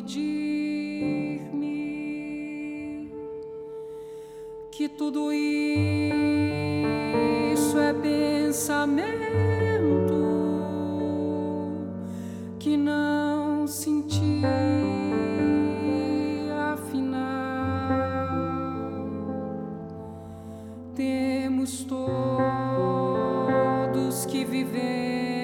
pedir-me que tudo isso é pensamento que não senti, afinal temos todos que viver